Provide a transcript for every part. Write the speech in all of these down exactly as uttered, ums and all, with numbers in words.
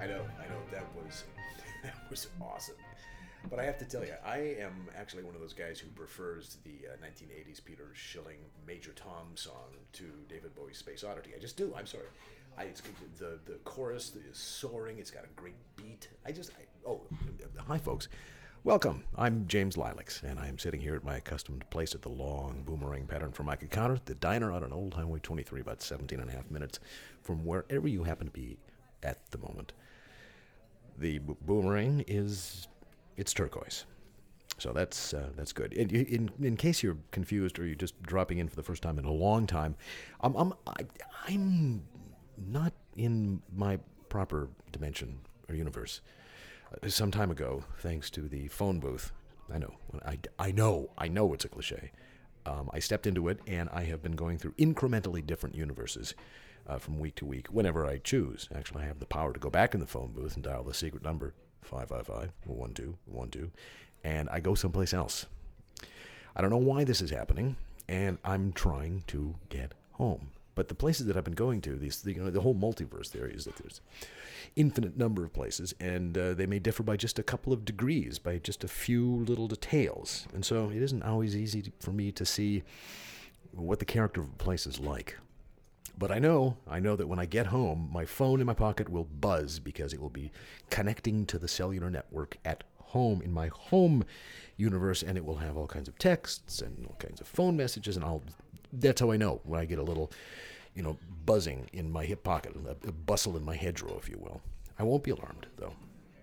I know, I know. That was that was awesome. But I have to tell you, I am actually one of those guys who prefers the uh, nineteen eighties Peter Schilling Major Tom song to David Bowie's Space Oddity. I just do. I'm sorry. I, it's, the the chorus is soaring. It's got a great beat. I just I, oh, hi folks. Welcome. I'm James Lilacs, and I'm sitting here at my accustomed place at the long boomerang pattern for my counter, the diner on an old Highway twenty-three, about seventeen and a half minutes from wherever you happen to be at the moment. The b- boomerang is, it's turquoise. So that's uh, that's good. In, in in case you're confused or you're just dropping in for the first time in a long time, I'm I'm I, I'm not in my proper dimension or universe. Uh, some time ago, thanks to the phone booth, I know, I, I know, I know it's a cliche. Um, I stepped into it, and I have been going through incrementally different universes uh, from week to week, whenever I choose. Actually, I have the power to go back in the phone booth and dial the secret number, five five five, one two one two, and I go someplace else. I don't know why this is happening, and I'm trying to get home. But the places that I've been going to, these, you know, the whole multiverse theory is that there's infinite number of places, and uh, they may differ by just a couple of degrees, by just a few little details. And so it isn't always easy to, for me to see what the character of a place is like. But I know, I know that when I get home, my phone in my pocket will buzz because it will be connecting to the cellular network at home in my home universe, and it will have all kinds of texts and all kinds of phone messages, and I'll. That's how I know when I get a little, you know, buzzing in my hip pocket, a, a bustle in my hedgerow, if you will. I won't be alarmed, though.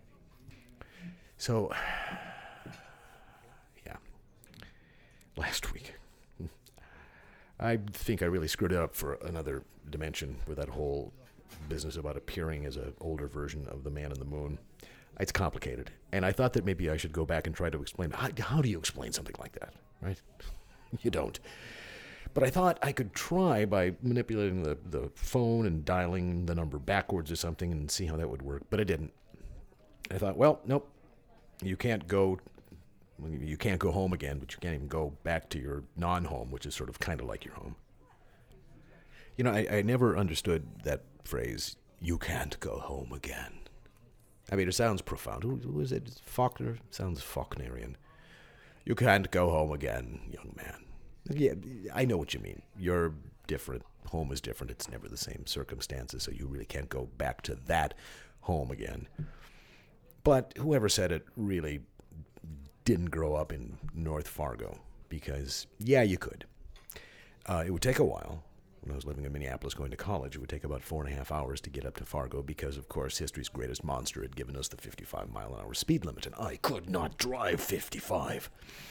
So, yeah, last week, I think I really screwed it up for another dimension with that whole business about appearing as an older version of the Man in the Moon. It's complicated, and I thought that maybe I should go back and try to explain. How, how do you explain something like that, right? You don't. But I thought I could try by manipulating the, the phone and dialing the number backwards or something and see how that would work, but I didn't. I thought, well, nope, you can't go, you can't go home again, but you can't even go back to your non-home, which is sort of kind of like your home. You know, I, I never understood that phrase, you can't go home again. I mean, it sounds profound. Who, who is it? Faulkner? Sounds Faulknerian. You can't go home again, young man. Yeah, I know what you mean. You're different. Home is different. It's never the same circumstances, so you really can't go back to that home again. But whoever said it really didn't grow up in North Fargo, because, yeah, you could. Uh, it would take a while. When I was living in Minneapolis going to college, it would take about four and a half hours to get up to Fargo because, of course, history's greatest monster had given us the fifty-five mile an hour speed limit, and I could not drive fifty-five.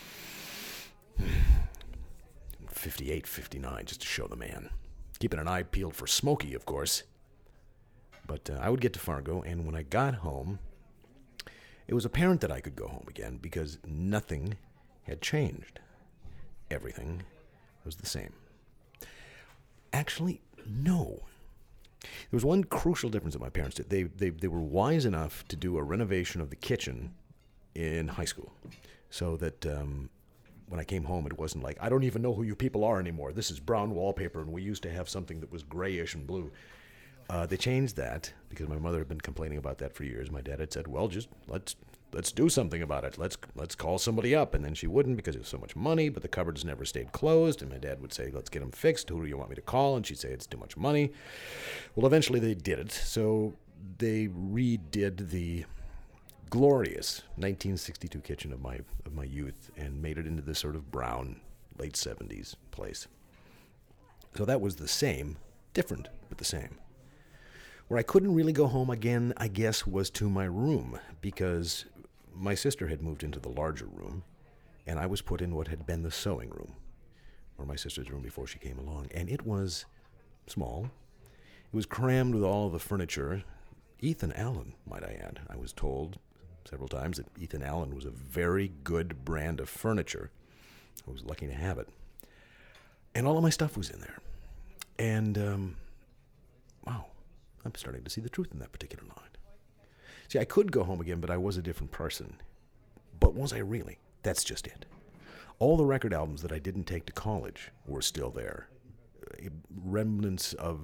fifty-eight, fifty-nine, just to show the man. Keeping an eye peeled for Smokey, of course. But uh, I would get to Fargo, and when I got home, it was apparent that I could go home again because nothing had changed. Everything was the same. Actually, no. There was one crucial difference that my parents did. They, they, they were wise enough to do a renovation of the kitchen in high school so that... Um, When I came home, it wasn't like, I don't even know who you people are anymore. This is brown wallpaper, and we used to have something that was grayish and blue. Uh, they changed that because my mother had been complaining about that for years. My dad had said, well, just let's let's do something about it. Let's let's call somebody up. And then she wouldn't because it was so much money, but the cupboards never stayed closed. And my dad would say, let's get them fixed. Who do you want me to call? And she'd say, it's too much money. Well, eventually they did it. So they redid the glorious nineteen sixty-two kitchen of my of my youth and made it into this sort of brown late seventies place. So that was the same, different, but the same. Where I couldn't really go home again, I guess, was to my room because my sister had moved into the larger room and I was put in what had been the sewing room, or my sister's room before she came along, and it was small. It was crammed with all of the furniture. Ethan Allen, might I add. I was told several times that Ethan Allen was a very good brand of furniture. I was lucky to have it. And all of my stuff was in there. And, um, wow, I'm starting to see the truth in that particular line. See, I could go home again, but I was a different person. But was I really? That's just it. All the record albums that I didn't take to college were still there. Remnants of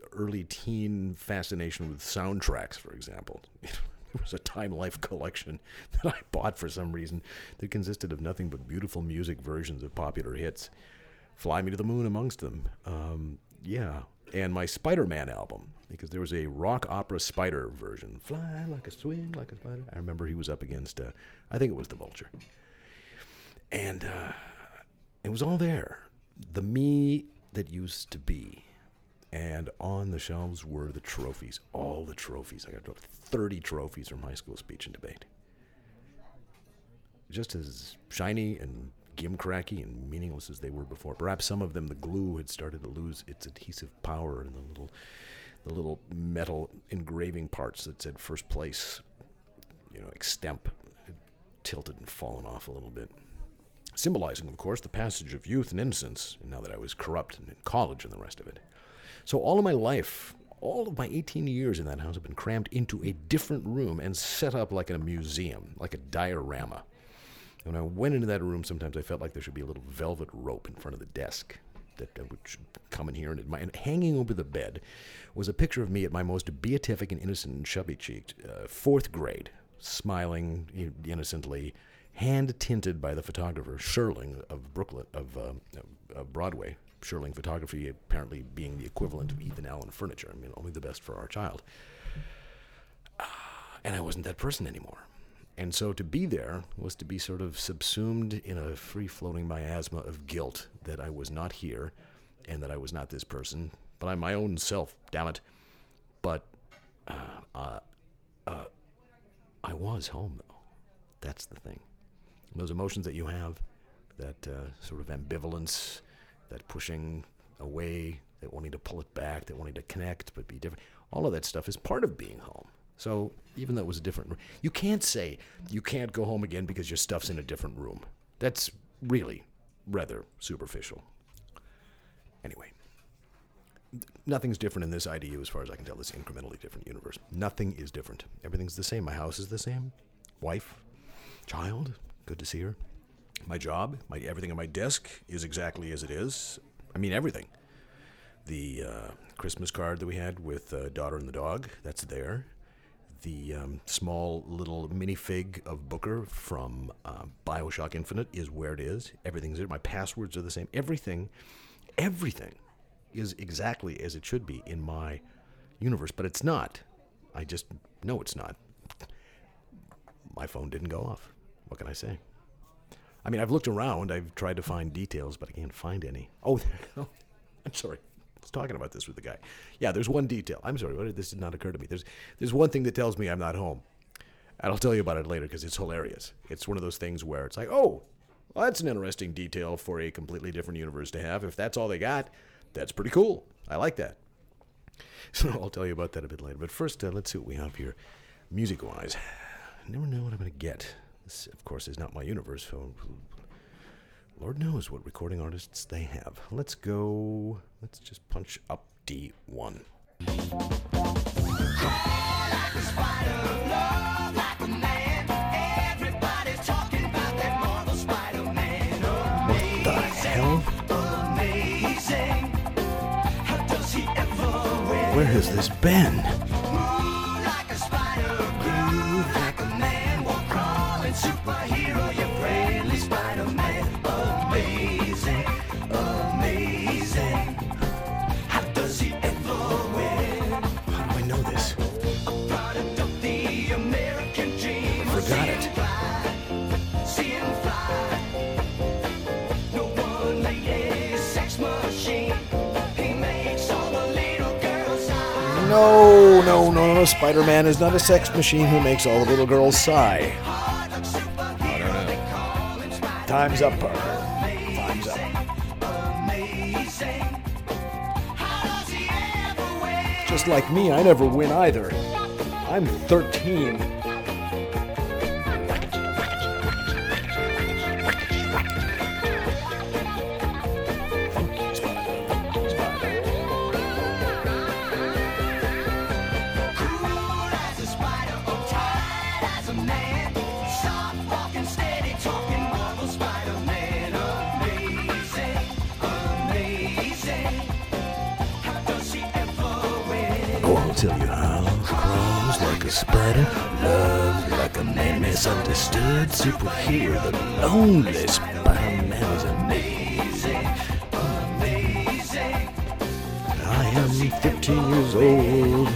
early teen fascination with soundtracks, for example. There was a Time Life collection that I bought for some reason that consisted of nothing but beautiful music versions of popular hits. Fly Me to the Moon amongst them. Um, yeah. And my Spider-Man album, because there was a rock opera Spider version. Fly like a swing, like a spider. I remember he was up against, uh, I think it was the Vulture. And uh, it was all there. The me that used to be. And on the shelves were the trophies. All the trophies. I got thirty trophies from high school speech and debate. Just as shiny and gimcracky and meaningless as they were before. Perhaps some of them, the glue had started to lose its adhesive power, and the little, the little metal engraving parts that said first place, you know, extemp, had tilted and fallen off a little bit. Symbolizing, of course, the passage of youth and innocence, and now that I was corrupt and in college and the rest of it. So all of my life, all of my eighteen years in that house have been crammed into a different room and set up like a museum, like a diorama. When I went into that room, sometimes I felt like there should be a little velvet rope in front of the desk that I would come in here and admire. And hanging over the bed was a picture of me at my most beatific and innocent and chubby-cheeked, uh, fourth grade, smiling innocently, hand-tinted by the photographer, Sherling of Brooklyn, of, uh, of Broadway. Sherling Photography apparently being the equivalent of Ethan Allen Furniture. I mean, only the best for our child. Uh, and I wasn't that person anymore. And so to be there was to be sort of subsumed in a free-floating miasma of guilt that I was not here and that I was not this person, but I'm my own self, damn it. But uh, uh, uh, I was home, though. That's the thing. Those emotions that you have, that uh, sort of ambivalence, that pushing away, that wanting to pull it back, that wanting to connect but be different, all of that stuff is part of being home. So even though it was a different room, you can't say you can't go home again because your stuff's in a different room. That's really rather superficial. Anyway, nothing's different in this I D U as far as I can tell, this incrementally different universe. Nothing is different. Everything's the same. My house is the same. Wife, child, good to see her. My job, my everything on my desk is exactly as it is. I mean, everything. The uh, Christmas card that we had with uh, Daughter and the Dog, that's there. The um, small little minifig of Booker from uh, BioShock Infinite is where it is. Everything's there. My passwords are the same. Everything, everything is exactly as it should be in my universe, but it's not. I just know it's not. My phone didn't go off. What can I say? I mean, I've looked around. I've tried to find details, but I can't find any. Oh, I'm sorry. I was talking about this with the guy. Yeah, there's one detail. I'm sorry. What did this did not occur to me? There's there's one thing that tells me I'm not home. And I'll tell you about it later because it's hilarious. It's one of those things where it's like, oh, well, that's an interesting detail for a completely different universe to have. If that's all they got, that's pretty cool. I like that. So I'll tell you about that a bit later. But first, uh, let's see what we have here music-wise. I never know what I'm going to get. This, of course, is not my universe, so Lord knows what recording artists they have. Let's go, let's just punch up D one. What the hell? Where has this been? Superhero, your friendly Spider-Man. Amazing, amazing. How does he ever win? How do I know this? A product of the American dream. I forgot it. Fly, see him fly. No one lady, sex machine. He makes all the little girls sigh. No, no, no, no. Spider-Man is not a sex machine who makes all the little girls sigh. Time's up, Parker. Time's up. Just like me, I never win either. I'm thirteen. a spider, love like a man misunderstood. Superhero, the lonely Spider-Man is amazing, amazing. I am fifteen years old.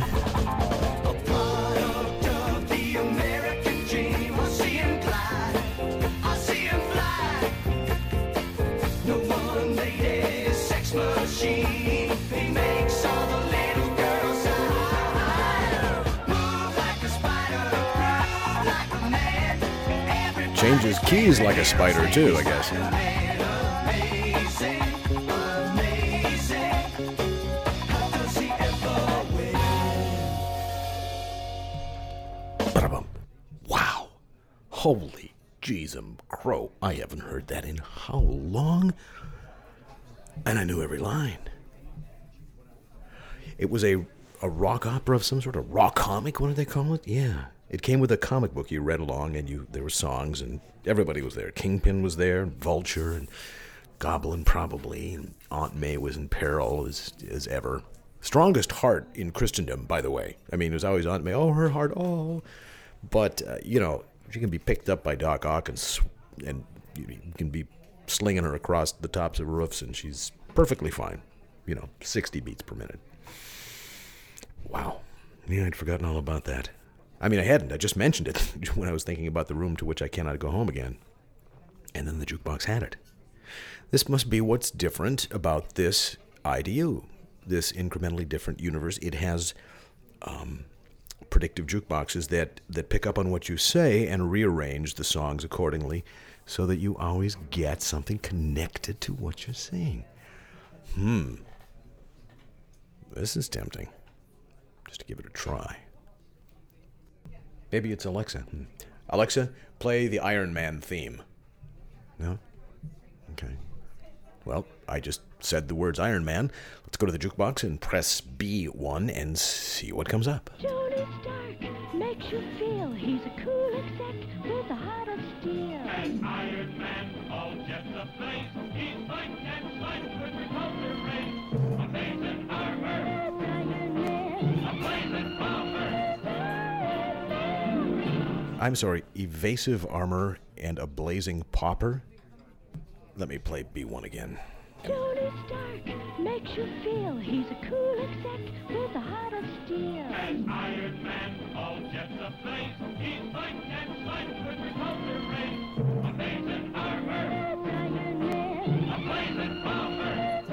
Changes keys like a spider, too, I guess. Wow. Holy jeezum crow. I haven't heard that in how long? And I knew every line. It was a, a rock opera of some sort, a rock comic, what did they call it? Yeah. It came with a comic book. You read along, and you there were songs, and everybody was there. Kingpin was there, and Vulture, and Goblin probably, and Aunt May was in peril as as ever. Strongest heart in Christendom, by the way. I mean, it was always Aunt May. Oh, her heart, oh. But, uh, you know, she can be picked up by Doc Ock, and, sw- and you can be slinging her across the tops of roofs, and she's perfectly fine. You know, sixty beats per minute. Wow. Yeah, I'd forgotten all about that. I mean, I hadn't. I just mentioned it when I was thinking about the room to which I cannot go home again. And then the jukebox had it. This must be what's different about this I D U, this incrementally different universe. It has um, predictive jukeboxes that, that pick up on what you say and rearrange the songs accordingly so that you always get something connected to what you're saying. Hmm. This is tempting. Just to give it a try. Maybe it's Alexa. Hmm. Alexa, play the Iron Man theme. No? Okay. Well, I just said the words Iron Man. Let's go to the jukebox and press B one and see what comes up. Tony Stark makes you feel he's a cool exec with a heart of steel. And Iron Man, all just a place. He's like and like with repulsor rays. Amazing armor. That's Iron Man. A blazing bomber. I'm sorry, evasive armor and a blazing popper? Let me play B one again. Tony Stark makes you feel he's a cool exec with a heart of steel. And Iron Man, all just a place. He's like and like with repulsor rays. Amazing armor. That's Iron Man. A blazing bomber.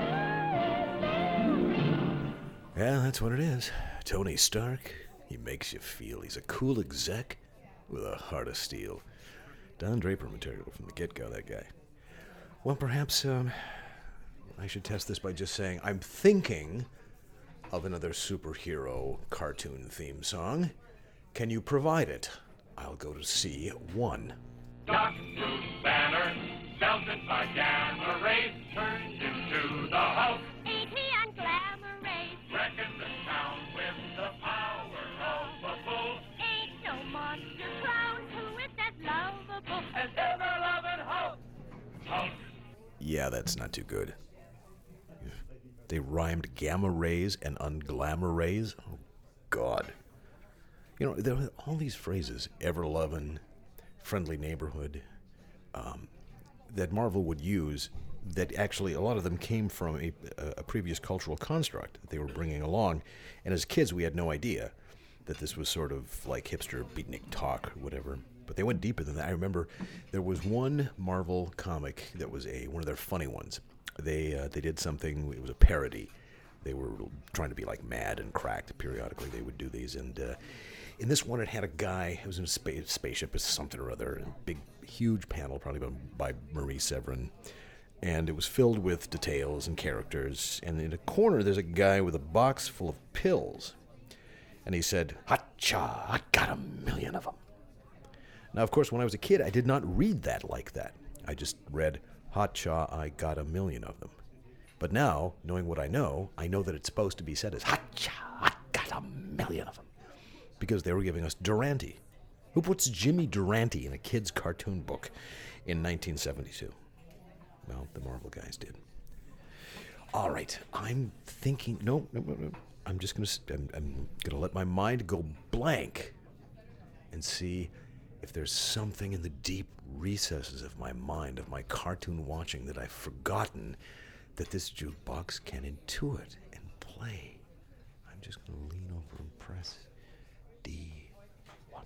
Yeah, that's what it is. Tony Stark, he makes you feel he's a cool exec with a heart of steel. Don Draper material from the get-go, that guy. Well, perhaps um, I should test this by just saying I'm thinking of another superhero cartoon theme song. Can you provide it? I'll go to C one. Doctor Banner, melted by gamma rays, turned into the Hulk. Ain't he on glamour rays? Reckon the town with the power of a bull. Ain't no monster clown who is as lovable As ever loving Hulk. Hulk. Yeah, that's not too good. They rhymed gamma rays and unglamour rays. Oh, God. You know, there are all these phrases, ever-loving, friendly neighborhood, um, that Marvel would use that actually, a lot of them came from a, a previous cultural construct that they were bringing along. And as kids, we had no idea that this was sort of like hipster beatnik talk or whatever. But they went deeper than that. I remember there was one Marvel comic that was a one of their funny ones. They uh, they did something, it was a parody. They were trying to be like mad and cracked. Periodically they would do these. And uh, in this one, it had a guy, it was in a spa- spaceship or something or other, a big, huge panel, probably by, by Marie Severin. And it was filled with details and characters. And in a corner, there's a guy with a box full of pills. And he said, "Hacha, I got a million of them." Now, of course, when I was a kid, I did not read that like that. I just read, "Hacha, I got a million of them." But now, knowing what I know, I know that it's supposed to be said as, "Hacha, I got a million of them." Because they were giving us Durante. Who puts Jimmy Durante in a kid's cartoon book in nineteen seventy-two? Well, the Marvel guys did. All right, I'm thinking, no, no, no, no. I'm just going to, I'm, I'm going to let my mind go blank and see if there's something in the deep recesses of my mind, of my cartoon watching, that I've forgotten that this jukebox can intuit and play. I'm just going to lean over and press D one.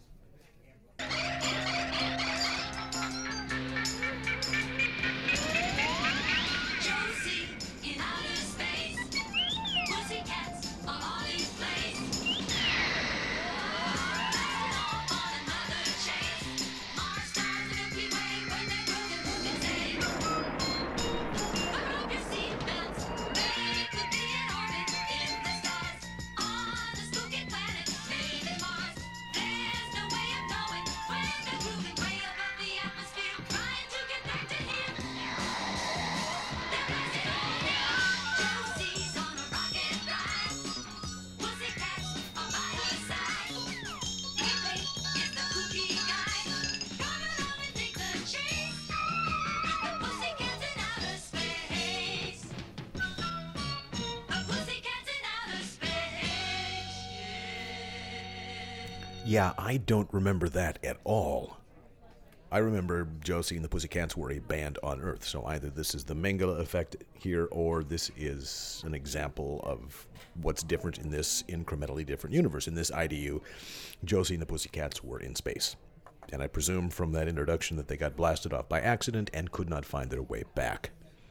Josie in outer space. Pussycats on Ollie's place. On another chase. Mars stars the Milky Way when they're broken, who can say? Put up your seatbelts. They could be in orbit in the stars. On a spooky planet made in Mars. There's no way of knowing when they're grooving way above the atmosphere, trying to get back to him. They're blasting all down. Josie's on a rocket ride. Pussycats are by her side. Pee-Wee is the kooky guy. Come along and take the chase. The pussycats in outer space. The pussycats in outer space. Yeah, I don't remember that at all. I remember Josie and the Pussycats were a band on Earth, so either this is the Mengele effect here, or this is an example of what's different in this incrementally different universe. In this I D U, Josie and the Pussycats were in space. And I presume from that introduction that they got blasted off by accident and could not find their way back.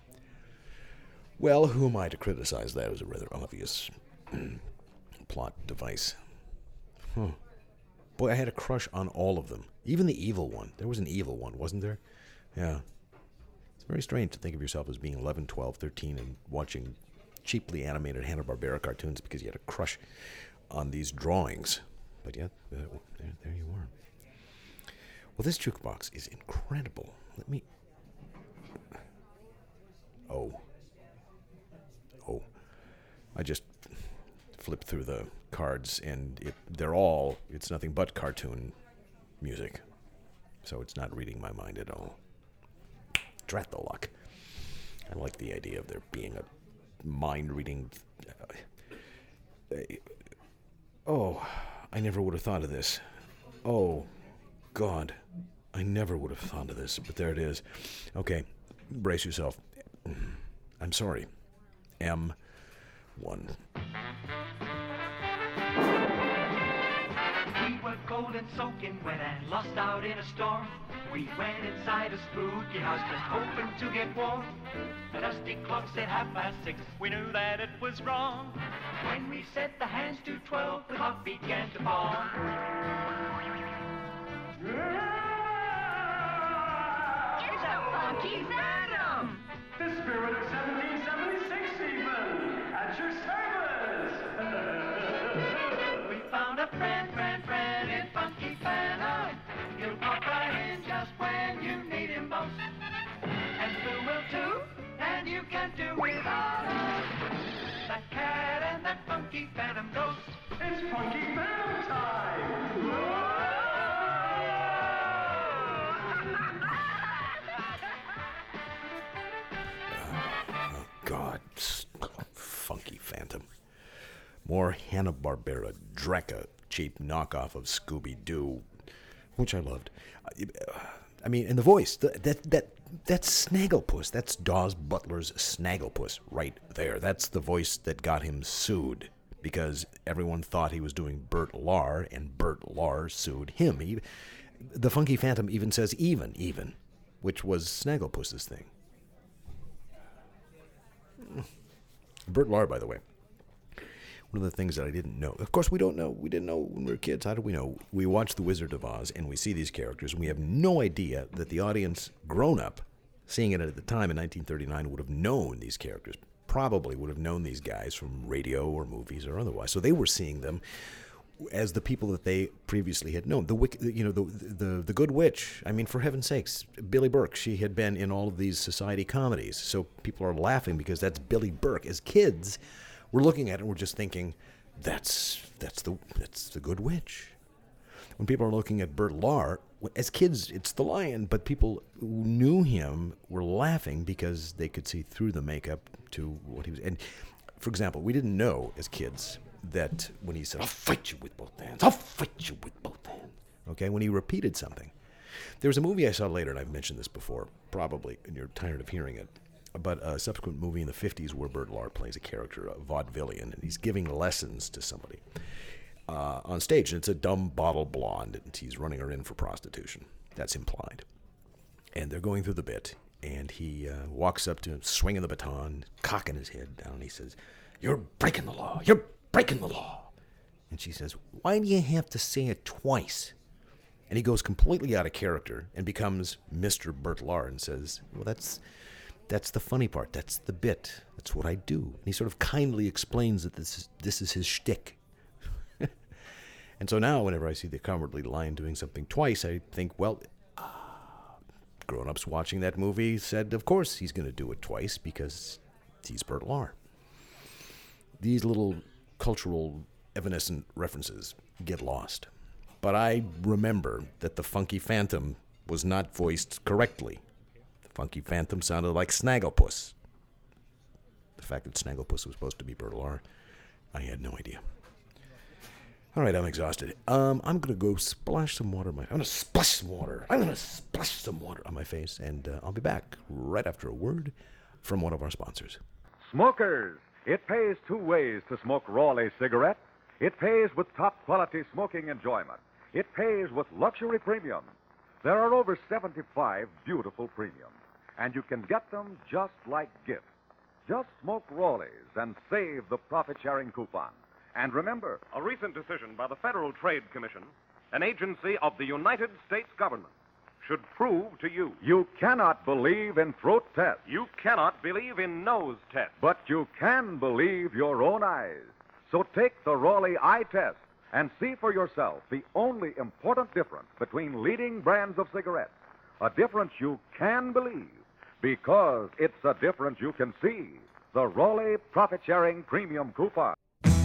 Well, who am I to criticize that as a rather obvious plot device? Huh. Boy, I had a crush on all of them. Even the evil one. There was an evil one, wasn't there? Yeah. It's very strange to think of yourself as being eleven, twelve, thirteen and watching cheaply animated Hanna-Barbera cartoons because you had a crush on these drawings. But yet, uh, there, there you were. Well, this jukebox is incredible. Let me... Oh. Oh. I just flipped through the cards, and it, they're all, it's nothing but cartoon music. So it's not reading my mind at all. Drat the luck. I like the idea of there being a mind-reading... Uh, uh, oh, I never would have thought of this. Oh, God. I never would have thought of this, but there it is. Okay, brace yourself. I'm sorry. M one. We were cold and soaking wet and lost out in a storm. We went inside a spooky house just hoping to get warm. The dusty clock said half past six. We knew that it was wrong. When we set the hands to twelve, the clock began to fall. It's a funky phantom. The spirit of seventeen seventy-six even, at your service. We found a friend, friend, friend in Funky Phantom. He'll pop right in just when you need him most. And Phil will too, and you can't do without us. That cat and that Funky Phantom ghost. It's Funky Phantom time. Oh, God. Funky Phantom. More Hanna-Barbera Drekka, cheap knockoff of Scooby-Doo, which I loved. I mean, and the voice, the, that that that's Snagglepuss. That's Dawes Butler's Snagglepuss right there. That's the voice that got him sued because everyone thought he was doing Bert Lahr, and Bert Lahr sued him. He, the Funky Phantom even says even, even, which was Snagglepuss's thing. Bert Lahr, by the way, one of the things that I didn't know. Of course, we don't know. We didn't know when we were kids. How did we know? We watch The Wizard of Oz, and we see these characters, and we have no idea that the audience, grown up, seeing it at the time in nineteen thirty-nine, would have known these characters. Probably would have known these guys from radio or movies or otherwise. So they were seeing them as the people that they previously had known. The you know the the the Good Witch. I mean, for heaven's sakes, Billie Burke. She had been in all of these society comedies. So people are laughing because that's Billie Burke. As kids, we're looking at it and we're just thinking, that's that's the that's the Good Witch. When people are looking at Bert Lahr, as kids, it's the lion, but people who knew him were laughing because they could see through the makeup to what he was. And, for example, we didn't know as kids that when he said, I'll fight you with both hands, I'll fight you with both hands. okay, when he repeated something. There was a movie I saw later, and I've mentioned this before, probably, and you're tired of hearing it, but a subsequent movie in the fifties where Bert Lahr plays a character, a vaudevillian, and he's giving lessons to somebody uh, on stage, and it's a dumb bottle blonde, and he's running her in for prostitution. That's implied. And they're going through the bit, and he uh, walks up to him, swinging the baton, cocking his head down, and he says, "You're breaking the law. You're breaking the law." And she says, "Why do you have to say it twice?" And he goes completely out of character and becomes Mister Bert Lahr and says, "Well, that's that's the funny part. That's the bit. That's what I do." And he sort of kindly explains that this is, this is his shtick. And so now whenever I see the Cowardly Lion doing something twice, I think, well, uh, grown-ups watching that movie said, of course he's going to do it twice because he's Bert Lahr. These little cultural evanescent references get lost. But I remember that the Funky Phantom was not voiced correctly. The Funky Phantom sounded like Snagglepuss. The fact that Snagglepuss was supposed to be Bert Lahr, I had no idea. All right, I'm exhausted. Um, I'm going to go splash some water. On my, I'm going to splash some water. I'm going to splash some water on my face, and uh, I'll be back right after a word from one of our sponsors. Smokers, it pays two ways to smoke Raleigh cigarette. It pays with top-quality smoking enjoyment. It pays with luxury premiums. There are over seventy-five beautiful premiums, and you can get them just like gifts. Just smoke Raleigh's and save the profit-sharing coupon. And remember, A recent decision by the Federal Trade Commission, an agency of the United States government, should prove to you you cannot believe in throat tests, you cannot believe in nose tests. but you can believe your own eyes. So take the Raleigh eye test and see for yourself the only important difference between leading brands of cigarettes. A difference you can believe because it's a difference you can see. The Raleigh profit-sharing premium coupon.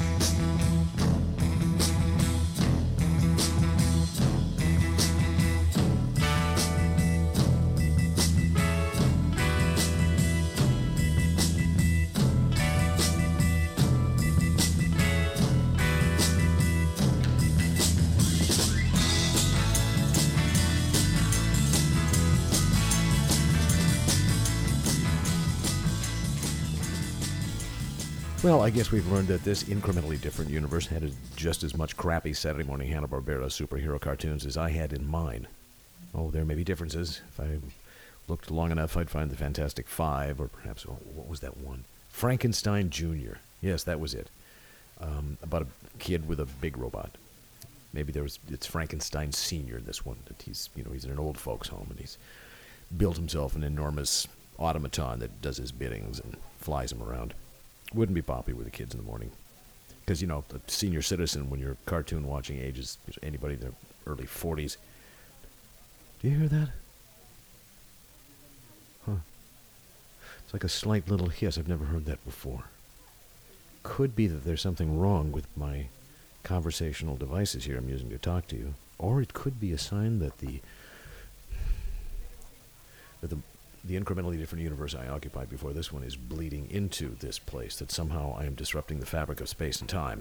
Well, I guess we've learned that this incrementally different universe had just as much crappy Saturday morning Hanna-Barbera superhero cartoons as I had in mine. Oh, there may be differences. If I looked long enough, I'd find the Fantastic Five, or perhaps, oh, what was that one? Frankenstein Junior Yes, that was it. Um, about a kid with a big robot. Maybe there was, it's Frankenstein Senior, this one. That he's, you know, he's in an old folks' home, and he's built himself an enormous automaton that does his biddings and flies him around. Wouldn't be poppy with the kids in the morning. Because, you know, the senior citizen, when your cartoon watching age is anybody in their early forties. Do you hear that? Huh. It's like a slight little hiss. I've never heard that before. Could be that there's something wrong with my conversational devices here I'm using to talk to you. Or it could be a sign that the that the the incrementally different universe I occupied before this one is bleeding into this place, that somehow I am disrupting the fabric of space and time.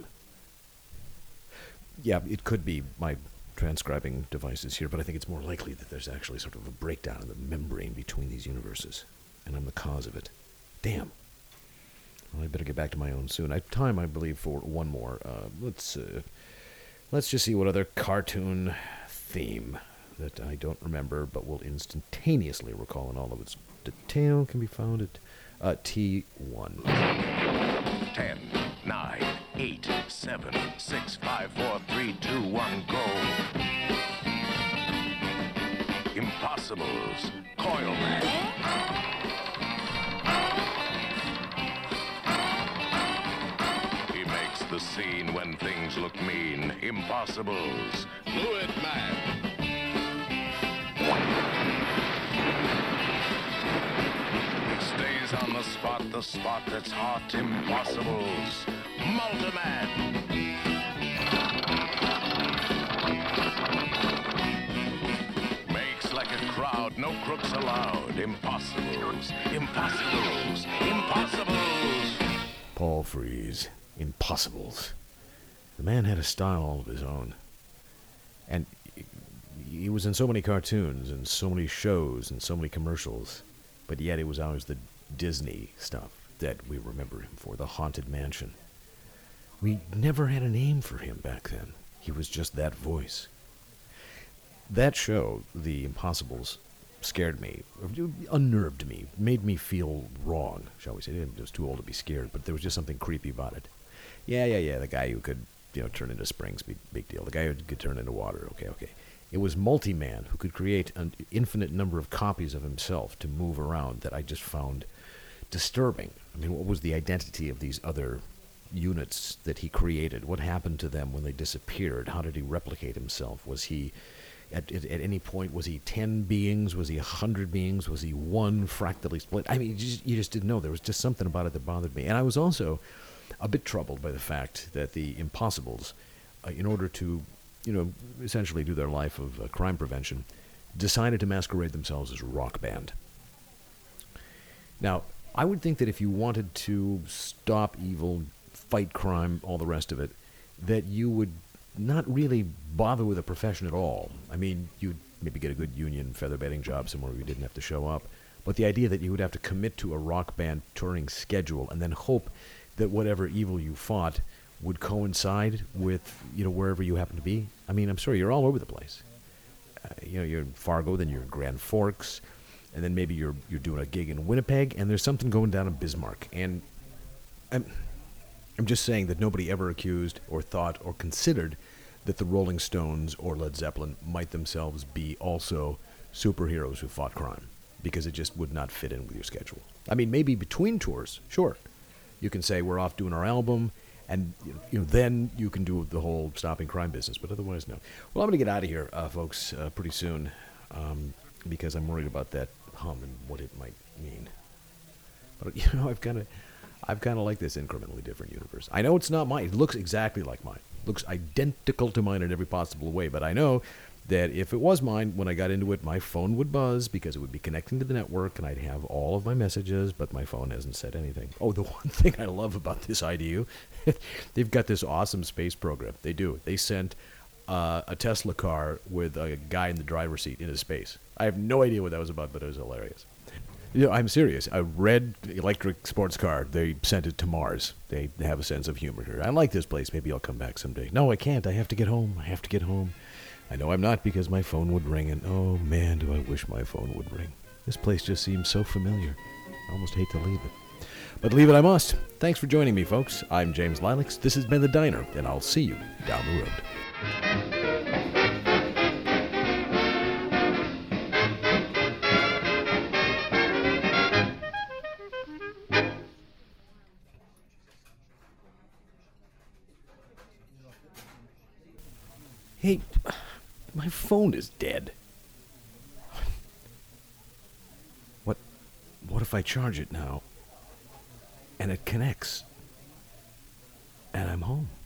Yeah, it could be my transcribing devices here, but I think it's more likely that there's actually sort of a breakdown in the membrane between these universes, and I'm the cause of it. Damn. Well, I better get back to my own soon. I have time, I believe, for one more. Uh, let's uh, let's just see what other cartoon theme that I don't remember but will instantaneously recall in all of its detail can be found at uh, T one. Ten, nine, eight, seven, six, five, four, three, two, one, go. Impossibles, Coilman. He makes the scene when things look mean. Impossibles, Fluid Man. He stays on the spot, the spot that's hot. Impossibles, Multiman. Makes like a crowd, no crooks allowed. Impossibles, impossibles, impossibles. Paul Frees, Impossibles. The man had a style all of his own. And he was in so many cartoons and so many shows and so many commercials, but yet it was always the Disney stuff that we remember him for, the Haunted Mansion. We never had a name for him back then. He was just that voice. That show, The Impossibles, scared me, unnerved me, made me feel wrong, shall we say. I was too old to be scared, but there was just something creepy about it. Yeah, yeah, yeah, the guy who could, you know, turn into springs, big, big deal. The guy who could turn into water, okay, okay. It was Multi-Man who could create an infinite number of copies of himself to move around that I just found disturbing. I mean, what was the identity of these other units that he created? What happened to them when they disappeared? How did he replicate himself? Was he, at, at, at any point, was he ten beings? Was he a hundred beings? Was he one fractally split? I mean, you just, you just didn't know. There was just something about it that bothered me. And I was also a bit troubled by the fact that the Impossibles, uh, in order to, you know, essentially do their life of uh, crime prevention, decided to masquerade themselves as a rock band. Now, I would think that if you wanted to stop evil, fight crime, all the rest of it, that you would not really bother with a profession at all. I mean, you'd maybe get a good union feather bedding job somewhere where you didn't have to show up. But the idea that you would have to commit to a rock band touring schedule and then hope that whatever evil you fought would coincide with, you know, wherever you happen to be. I mean, I'm sorry, you're all over the place. Uh, you know, you're in Fargo, then you're in Grand Forks, and then maybe you're you're doing a gig in Winnipeg, and there's something going down in Bismarck. And I'm, I'm just saying that nobody ever accused or thought or considered that the Rolling Stones or Led Zeppelin might themselves be also superheroes who fought crime, because it just would not fit in with your schedule. I mean, maybe between tours, sure. You can say we're off doing our album, and you know, then you can do the whole stopping crime business, but otherwise, no. Well, I'm going to get out of here, uh, folks, uh, pretty soon, um, because I'm worried about that hum and what it might mean. But, you know, I've kind of I've kind of like this incrementally different universe. I know it's not mine. It looks exactly like mine. It looks identical to mine in every possible way, but I know that if it was mine, when I got into it, my phone would buzz because it would be connecting to the network, and I'd have all of my messages, but my phone hasn't said anything. Oh, the one thing I love about this I D U, they've got this awesome space program. They do. They sent uh, a Tesla car with a guy in the driver's seat into space. I have no idea what that was about, but it was hilarious. You know, I'm serious. A red electric sports car, they sent it to Mars. They have a sense of humor here. I like this place. Maybe I'll come back someday. No, I can't. I have to get home. I have to get home. I know I'm not, because my phone would ring, and oh man, do I wish my phone would ring. This place just seems so familiar. I almost hate to leave it. But leave it I must. Thanks for joining me, folks. I'm James Lilacs. This has been The Diner, and I'll see you down the road. Hey, my phone is dead. What, what if I charge it now, and it connects, and I'm home?